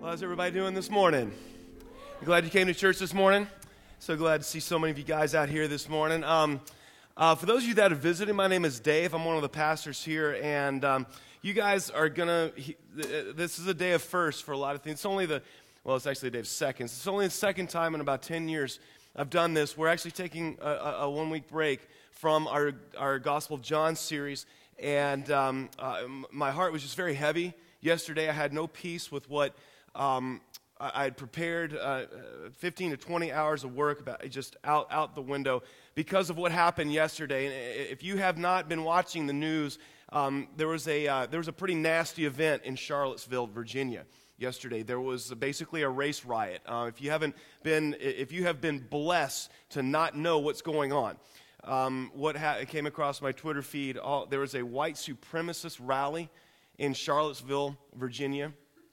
Well, how's everybody doing this morning? You glad you came to church this morning? So glad to see so many of you guys out here this morning. For those of you that have visited, my name is Dave. I'm one of the pastors here, and you guys are this is a day of firsts for a lot of things. It's actually a day of seconds. It's only the second time in about 10 years I've done this. We're actually taking a 1-week break from our Gospel of John series, and my heart was just very heavy. Yesterday I had no peace with what I had prepared 15 to 20 hours of work just out the window because of what happened yesterday. And if you have not been watching the news, there was a pretty nasty event in Charlottesville, Virginia. Yesterday, there was basically a race riot. If you have been blessed to not know what's going on, it came across my Twitter feed. There was a white supremacist rally in Charlottesville, Virginia.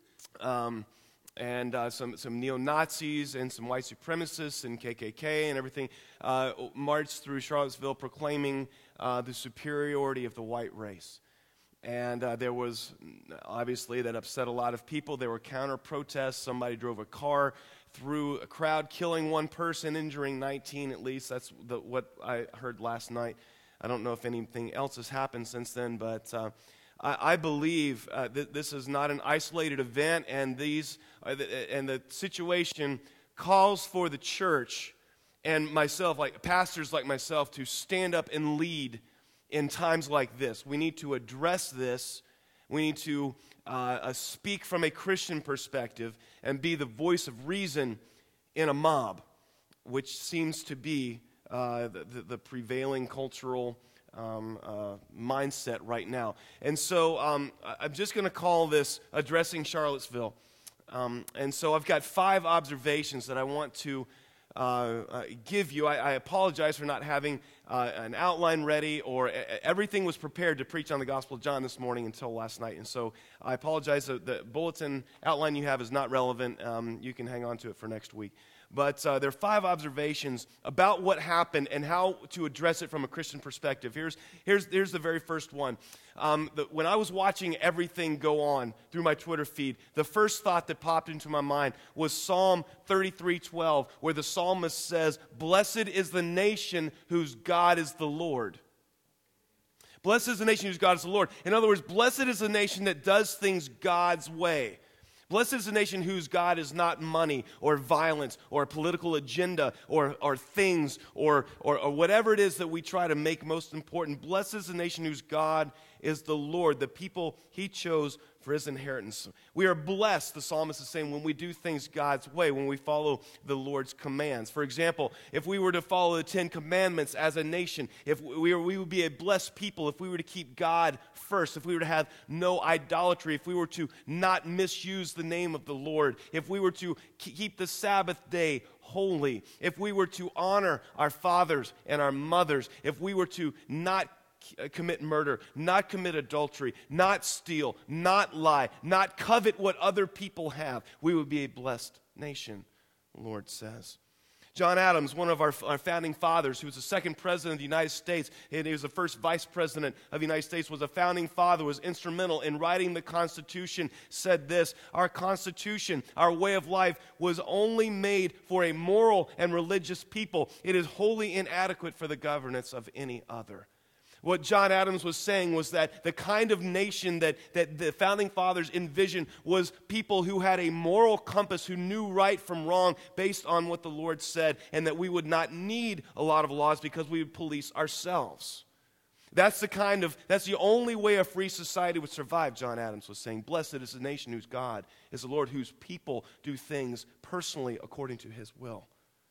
And some neo-Nazis and some white supremacists and KKK and everything marched through Charlottesville proclaiming the superiority of the white race. And there was, obviously, that upset a lot of people. There were counter-protests. Somebody drove a car through a crowd, killing one person, injuring 19 at least. That's what I heard last night. I don't know if anything else has happened since then, but I believe that this is not an isolated event, and the situation calls for the church and myself, like pastors like myself, to stand up and lead in times like this. We need to address this. We need to speak from a Christian perspective and be the voice of reason in a mob, which seems to be the prevailing cultural mindset right now. And so I'm just going to call this Addressing Charlottesville. And so I've got 5 observations that I want to give you. I apologize for not having an outline ready, or everything was prepared to preach on the Gospel of John this morning until last night. And so I apologize. The bulletin outline you have is not relevant. You can hang on to it for next week. But there are 5 observations about what happened and how to address it from a Christian perspective. Here's the very first one. When I was watching everything go on through my Twitter feed, the first thought that popped into my mind was Psalm 33:12, where the psalmist says, "Blessed is the nation whose God is the Lord." Blessed is the nation whose God is the Lord. In other words, blessed is the nation that does things God's way. Blessed is the nation whose God is not money or violence or a political agenda or things or whatever it is that we try to make most important. Blessed is the nation whose God is the Lord, the people He chose for His inheritance. We are blessed, the psalmist is saying, when we do things God's way, when we follow the Lord's commands. For example, if we were to follow the 10 Commandments as a nation, if we would be a blessed people if we were to keep God first, if we were to have no idolatry, if we were to not misuse the name of the Lord, if we were to keep the Sabbath day holy, if we were to honor our fathers and our mothers, if we were to not commit murder, not commit adultery, not steal, not lie, not covet what other people have, we would be a blessed nation, the Lord says. John Adams, one of our founding fathers, who was the second president of the United States, and he was the first vice president of the United States, was a founding father, was instrumental in writing the Constitution, said this: "Our Constitution, our way of life, was only made for a moral and religious people. It is wholly inadequate for the governance of any other." What John Adams was saying was that the kind of nation that the Founding Fathers envisioned was people who had a moral compass, who knew right from wrong based on what the Lord said, and that we would not need a lot of laws because we would police ourselves. That's the only way a free society would survive, John Adams was saying. Blessed is the nation whose God is the Lord, whose people do things personally according to His will.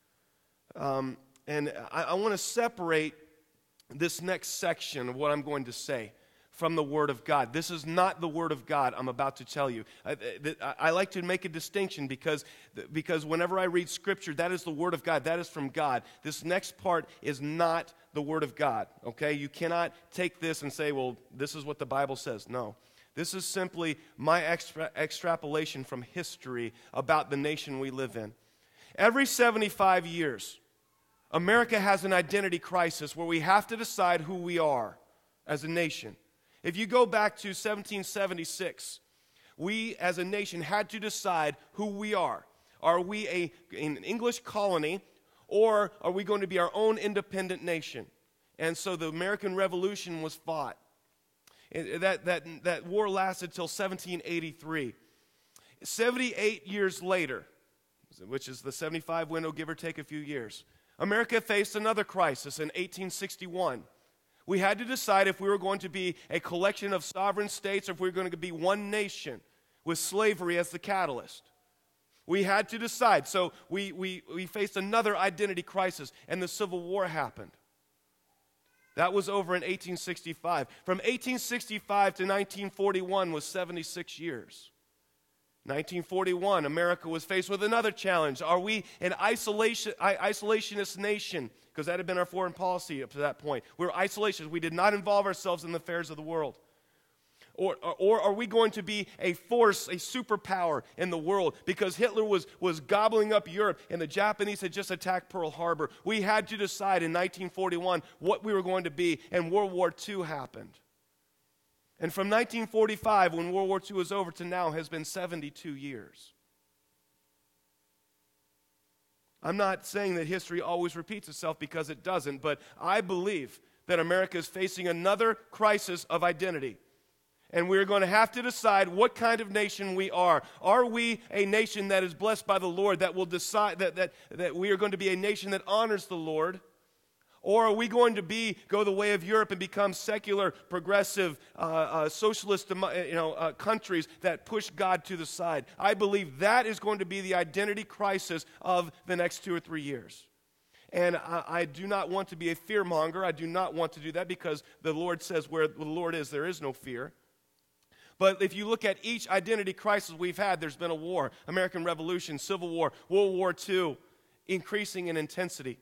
And I want to separate this next section of what I'm going to say from the Word of God. This is not the Word of God I'm about to tell you. I like to make a distinction because whenever I read Scripture, that is the Word of God. That is from God. This next part is not the Word of God, okay? You cannot take this and say, well, this is what the Bible says. No. This is simply my extrapolation from history about the nation we live in. Every 75 years, America has an identity crisis where we have to decide who we are as a nation. If you go back to 1776, We as a nation had to decide who we are. Are we an English colony, or are we going to be our own independent nation? And so the American Revolution was fought. That war lasted till 1783. 78 years later, which is the 75 window, give or take a few years, America faced another crisis in 1861. We had to decide if we were going to be a collection of sovereign states or if we were going to be one nation with slavery as the catalyst. We had to decide. So we faced another identity crisis, and the Civil War happened. That was over in 1865. From 1865 to 1941 was 76 years. 1941, America was faced with another challenge. Are we an isolationist nation? Because that had been our foreign policy up to that point. We were isolationists. We did not involve ourselves in the affairs of the world. Or are we going to be a force, a superpower in the world? Because Hitler was gobbling up Europe and the Japanese had just attacked Pearl Harbor. We had to decide in 1941 what we were going to be, and World War II happened. And from 1945, when World War II was over, to now has been 72 years. I'm not saying that history always repeats itself, because it doesn't, but I believe that America is facing another crisis of identity. And we're going to have to decide what kind of nation we are. Are we a nation that is blessed by the Lord, that will decide that we are going to be a nation that honors the Lord? Or are we going to go the way of Europe and become secular, progressive, socialist countries that push God to the side? I believe that is going to be the identity crisis of the next 2 or 3 years. And I do not want to be a fearmonger. I do not want to do that, because the Lord says where the Lord is, there is no fear. But if you look at each identity crisis we've had, there's been a war, American Revolution, Civil War, World War II, increasing in intensity.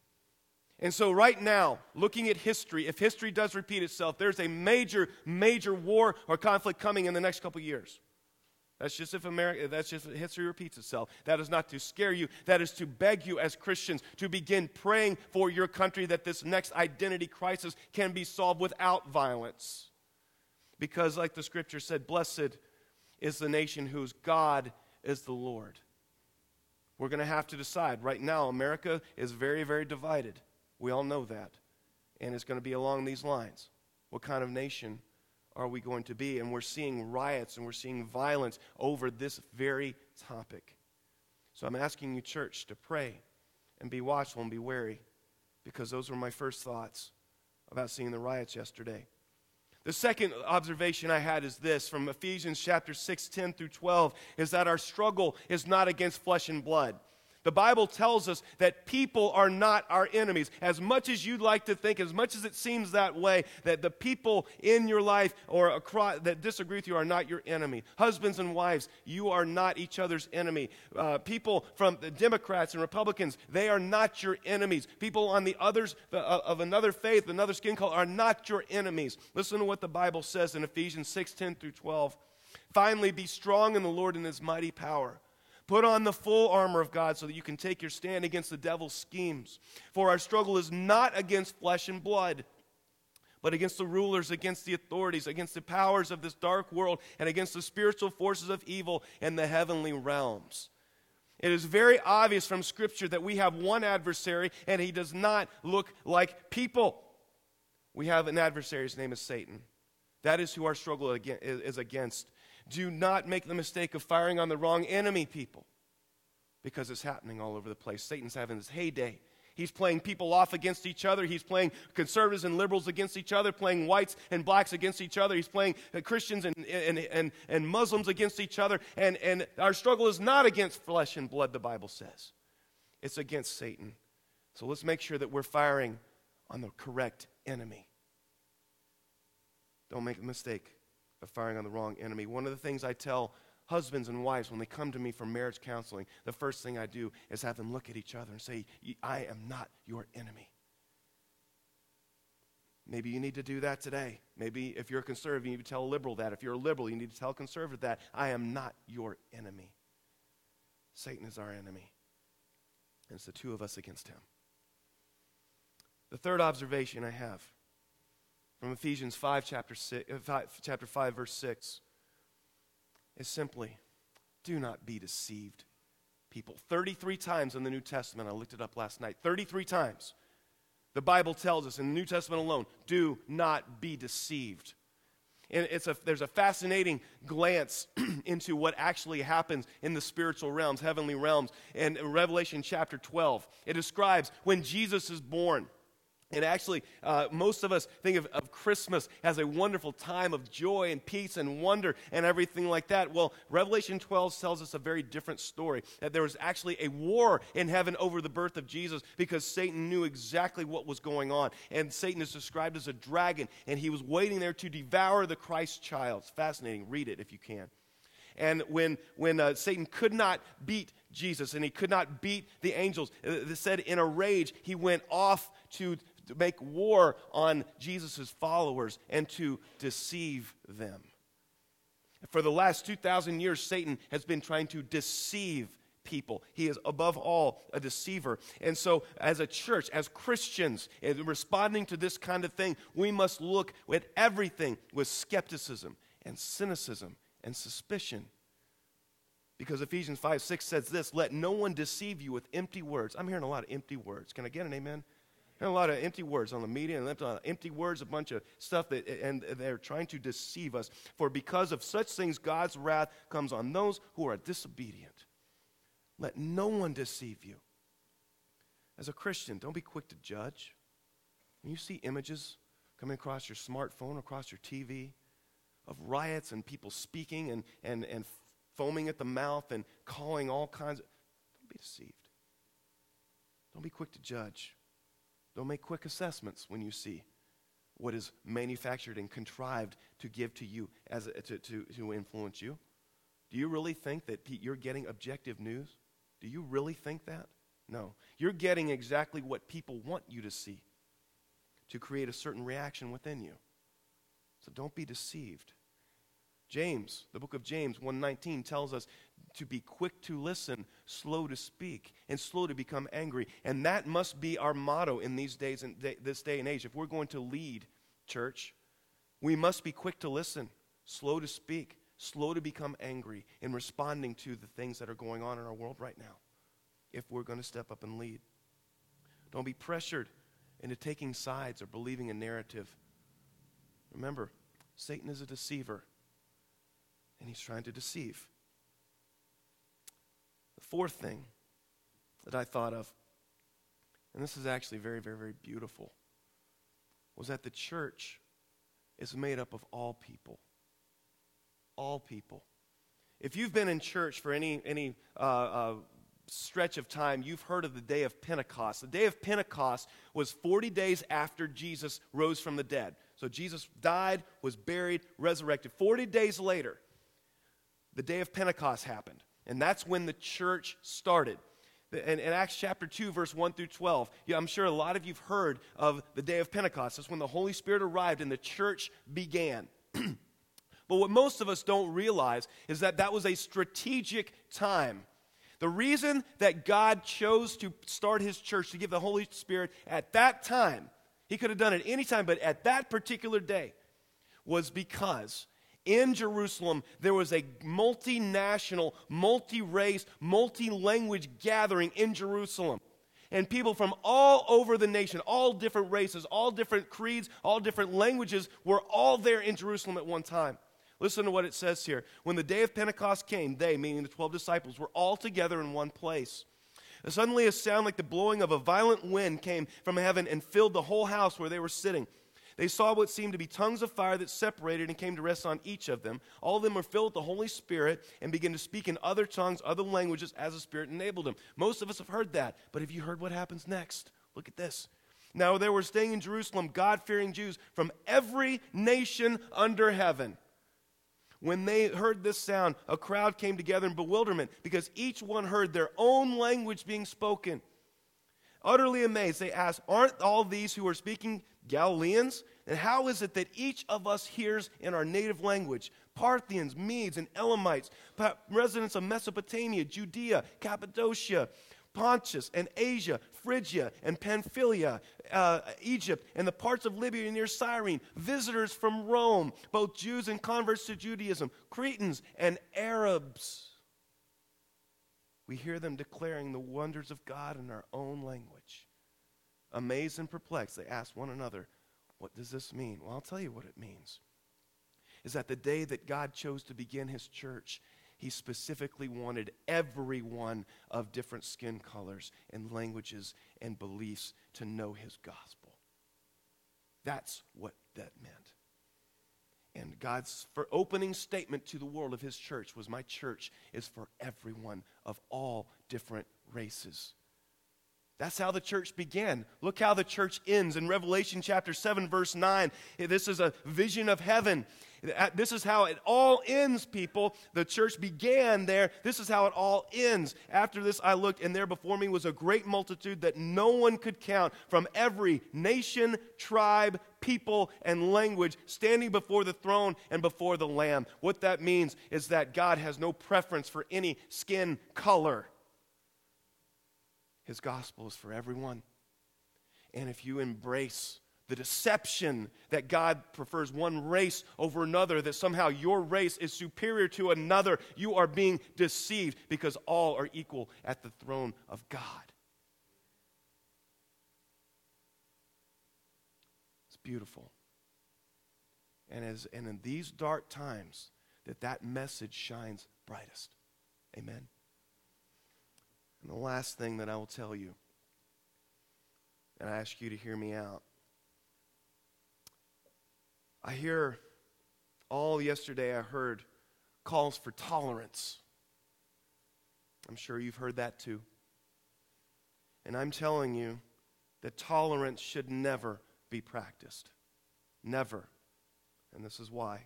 And so right now, looking at history, if history does repeat itself, there's a major, major war or conflict coming in the next couple years. That's just if history repeats itself. That is not to scare you. That is to beg you as Christians to begin praying for your country, that this next identity crisis can be solved without violence. Because like the scripture said, blessed is the nation whose God is the Lord. We're going to have to decide. Right now, America is very, very divided. We all know that. And it's going to be along these lines. What kind of nation are we going to be? And we're seeing riots and we're seeing violence over this very topic. So I'm asking you, church, to pray and be watchful and be wary, because those were my first thoughts about seeing the riots yesterday. The second observation I had is this, from Ephesians chapter 6, 10 through 12, is that our struggle is not against flesh and blood. The Bible tells us that people are not our enemies. As much as you'd like to think, as much as it seems that way, that the people in your life or across, that disagree with you are not your enemy. Husbands and wives, you are not each other's enemy. People from the Democrats and Republicans, they are not your enemies. People on the others of another faith, another skin color, are not your enemies. Listen to what the Bible says in Ephesians 6, 10 through 12. Finally, be strong in the Lord and His mighty power. Put on the full armor of God so that you can take your stand against the devil's schemes. For our struggle is not against flesh and blood, but against the rulers, against the authorities, against the powers of this dark world, and against the spiritual forces of evil in the heavenly realms. It is very obvious from Scripture that we have one adversary, and he does not look like people. We have an adversary. His name is Satan. That is who our struggle is against. Do not make the mistake of firing on the wrong enemy, people, because it's happening all over the place. Satan's having his heyday. He's playing people off against each other. He's playing conservatives and liberals against each other, playing whites and blacks against each other. He's playing Christians and Muslims against each other. And our struggle is not against flesh and blood, the Bible says. It's against Satan. So let's make sure that we're firing on the correct enemy. Don't make a mistake of firing on the wrong enemy. One of the things I tell husbands and wives when they come to me for marriage counseling, the first thing I do is have them look at each other and say, I am not your enemy. Maybe you need to do that today. Maybe if you're a conservative, you need to tell a liberal that. If you're a liberal, you need to tell a conservative that. I am not your enemy. Satan is our enemy. And it's the two of us against him. The third observation I have from Ephesians 5, chapter 5, verse 6. is simply, do not be deceived, people. 33 times in the New Testament, I looked it up last night, 33 times, the Bible tells us in the New Testament alone, do not be deceived. And there's a fascinating glance into what actually happens in the spiritual realms, heavenly realms. And in Revelation chapter 12, it describes when Jesus is born. And actually, most of us think of Christmas as a wonderful time of joy and peace and wonder and everything like that. Well, Revelation 12 tells us a very different story, that there was actually a war in heaven over the birth of Jesus because Satan knew exactly what was going on. And Satan is described as a dragon, and he was waiting there to devour the Christ child. It's fascinating. Read it if you can. And when Satan could not beat Jesus and he could not beat the angels, it said in a rage he went off to make war on Jesus' followers and to deceive them. For the last 2,000 years, Satan has been trying to deceive people. He is above all a deceiver. And so as a church, as Christians, in responding to this kind of thing, we must look at everything with skepticism and cynicism and suspicion. Because Ephesians 5:6 says this, let no one deceive you with empty words. I'm hearing a lot of empty words. Can I get an amen? A lot of empty words on the media, and empty words, a bunch of stuff, and they're trying to deceive us. For because of such things, God's wrath comes on those who are disobedient. Let no one deceive you. As a Christian, don't be quick to judge. When you see images coming across your smartphone, across your TV, of riots and people speaking and foaming at the mouth and calling all kinds of, don't be deceived. Don't be quick to judge. Don't make quick assessments when you see what is manufactured and contrived to give to you to influence you. Do you really think that you're getting objective news? Do you really think that? No. You're getting exactly what people want you to see to create a certain reaction within you. So don't be deceived. James, the book of James 1:19 tells us to be quick to listen, slow to speak, and slow to become angry. And that must be our motto in these days and this day and age. If we're going to lead church, we must be quick to listen, slow to speak, slow to become angry in responding to the things that are going on in our world right now, if we're going to step up and lead. Don't be pressured into taking sides or believing a narrative. Remember, Satan is a deceiver, and he's trying to deceive. The fourth thing that I thought of, and this is actually very, very, very beautiful, was that the church is made up of all people. All people. If you've been in church for any stretch of time, you've heard of the day of Pentecost. The day of Pentecost was 40 days after Jesus rose from the dead. So Jesus died, was buried, resurrected. 40 days later, the day of Pentecost happened. And that's when the church started. In Acts chapter 2, verse 1 through 12, I'm sure a lot of you've heard of the day of Pentecost. That's when the Holy Spirit arrived and the church began. But what most of us don't realize is that that was a strategic time. The reason that God chose to start his church, to give the Holy Spirit at that time, he could have done it any time, but at that particular day, was because in Jerusalem, there was a multinational, multi-race, multi-language gathering in Jerusalem. And people from all over the nation, all different races, all different creeds, all different languages, were all there in Jerusalem at one time. Listen to what it says here. When the day of Pentecost came, they, meaning the 12 disciples, were all together in one place. And suddenly a sound like the blowing of a violent wind came from heaven and filled the whole house where they were sitting. They saw what seemed to be tongues of fire that separated and came to rest on each of them. All of them were filled with the Holy Spirit and began to speak in other tongues, other languages, as the Spirit enabled them. Most of us have heard that, but have you heard what happens next? Look at this. Now there were staying in Jerusalem God-fearing Jews from every nation under heaven. When they heard this sound, a crowd came together in bewilderment because each one heard their own language being spoken. Utterly amazed, they asked, aren't all these who are speaking Galileans? And how is it that each of us hears in our native language? Parthians, Medes, and Elamites, residents of Mesopotamia, Judea, Cappadocia, Pontus and Asia, Phrygia and Pamphylia, Egypt and the parts of Libya near Cyrene, visitors from Rome, both Jews and converts to Judaism, Cretans and Arabs. We hear them declaring the wonders of God in our own language. Amazed and perplexed, they ask one another, what does this mean? Well, I'll tell you what it means. Is that the day that God chose to begin his church, he specifically wanted everyone of different skin colors and languages and beliefs to know his gospel. That's what that meant. And God's opening statement to the world of his church was, my church is for everyone of all different races. That's how the church began. Look how the church ends in Revelation chapter 7, verse 9. This is a vision of heaven. This is how it all ends, people. The church began there. This is how it all ends. After this I looked, and there before me was a great multitude that no one could count, from every nation, tribe, people, and language, standing before the throne and before the Lamb. What that means is that God has no preference for any skin color. His gospel is for everyone. And if you embrace the deception that God prefers one race over another, that somehow your race is superior to another, you are being deceived, because all are equal at the throne of God. It's beautiful. And in these dark times, that message shines brightest. Amen. And the last thing that I will tell you, and I ask you to hear me out. Yesterday I heard calls for tolerance. I'm sure you've heard that too. And I'm telling you that tolerance should never be practiced. Never. And this is why.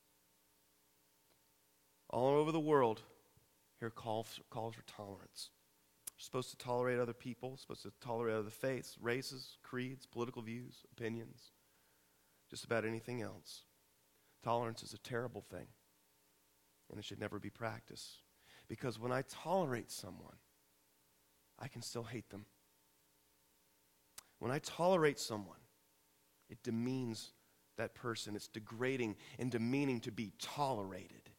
All over the world, here calls for tolerance. You're supposed to tolerate other people, supposed to tolerate other faiths, races, creeds, political views, opinions, just about anything else. Tolerance is a terrible thing, and it should never be practiced. Because when I tolerate someone, I can still hate them. When I tolerate someone, it demeans that person. It's degrading and demeaning to be tolerated.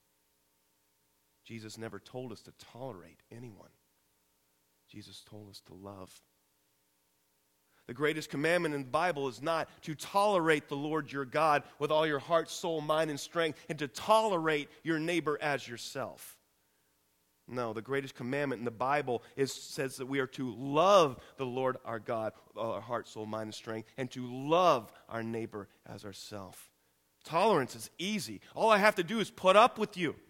Jesus never told us to tolerate anyone. Jesus told us to love. The greatest commandment in the Bible is not to tolerate the Lord your God with all your heart, soul, mind, and strength, and to tolerate your neighbor as yourself. No, the greatest commandment in the Bible says that we are to love the Lord our God with all our heart, soul, mind, and strength, and to love our neighbor as ourself. Tolerance is easy. All I have to do is put up with you.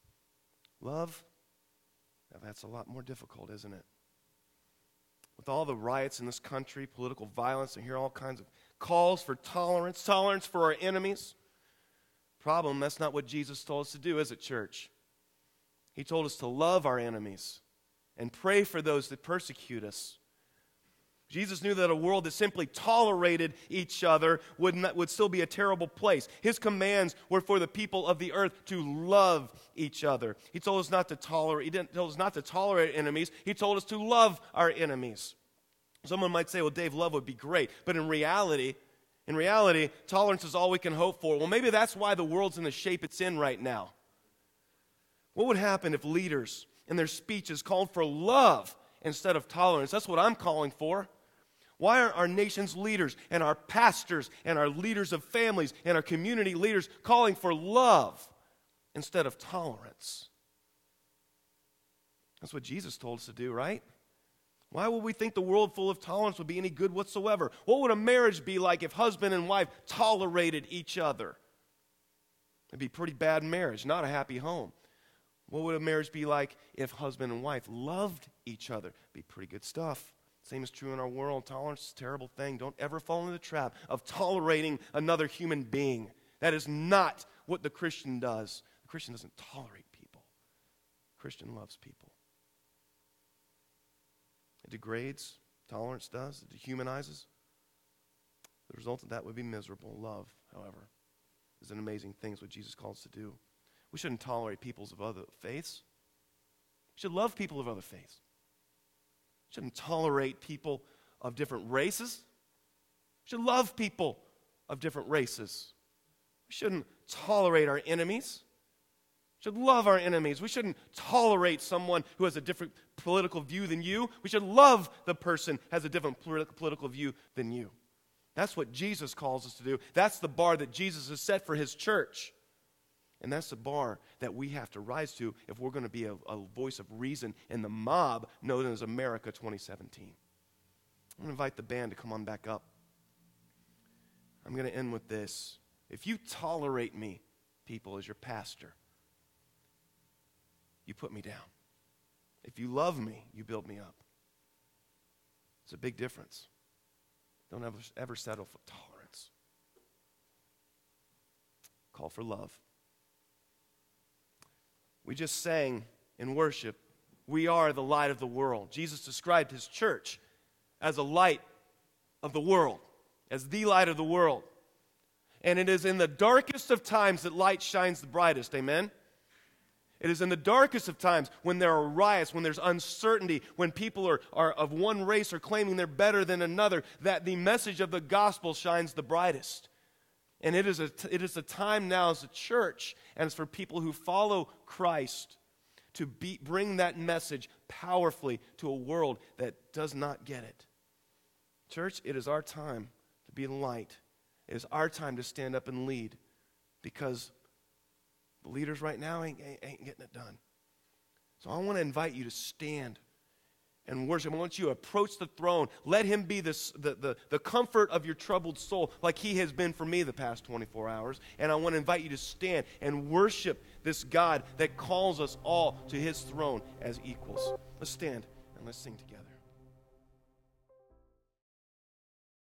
Love, now that's a lot more difficult, isn't it? With all the riots in this country, political violence, and hear all kinds of calls for tolerance for our enemies. Problem, that's not what Jesus told us to do, is it, church? He told us to love our enemies and pray for those that persecute us. Jesus knew that a world that simply tolerated each other would still be a terrible place. His commands were for the people of the earth to love each other. He told us not to tolerate. He didn't tell us not to tolerate enemies. He told us to love our enemies. Someone might say, well, Dave, love would be great. But in reality, tolerance is all we can hope for. Well, maybe that's why the world's in the shape it's in right now. What would happen if leaders in their speeches called for love instead of tolerance? That's what I'm calling for. Why aren't our nation's leaders and our pastors and our leaders of families and our community leaders calling for love instead of tolerance? That's what Jesus told us to do, right? Why would we think the world full of tolerance would be any good whatsoever? What would a marriage be like if husband and wife tolerated each other? It'd be a pretty bad marriage, not a happy home. What would a marriage be like if husband and wife loved each other? It'd be pretty good stuff. Same is true in our world. Tolerance is a terrible thing. Don't ever fall into the trap of tolerating another human being. That is not what the Christian does. The Christian doesn't tolerate people. The Christian loves people. It degrades. Tolerance does. It dehumanizes. The result of that would be miserable. Love, however, is an amazing thing. It's what Jesus calls us to do. We shouldn't tolerate peoples of other faiths. We should love people of other faiths. shouldn't tolerate people of different races. We should love people of different races. We shouldn't tolerate our enemies. We should love our enemies. We shouldn't tolerate someone who has a different political view than you. We should love the person who has a different political view than you. That's what Jesus calls us to do. That's the bar that Jesus has set for his church. And that's the bar that we have to rise to if we're going to be a voice of reason in the mob known as America 2017. I'm going to invite the band to come on back up. I'm going to end with this. If you tolerate me, people, as your pastor, you put me down. If you love me, you build me up. It's a big difference. Don't ever settle for tolerance. Call for love. We just sang in worship, we are the light of the world. Jesus described his church as a light of the world, as the light of the world. And it is in the darkest of times that light shines the brightest, amen? It is in the darkest of times when there are riots, when there's uncertainty, when people are of one race are claiming they're better than another, that the message of the gospel shines the brightest. And it is a time now as a church, and it's for people who follow Christ to bring that message powerfully to a world that does not get it. Church, it is our time to be the light. It is our time to stand up and lead, because the leaders right now ain't getting it done. So I want to invite you to stand and worship. I want you to approach the throne. Let him be the comfort of your troubled soul, like he has been for me the past 24 hours. And I want to invite you to stand and worship this God that calls us all to his throne as equals. Let's stand and let's sing together.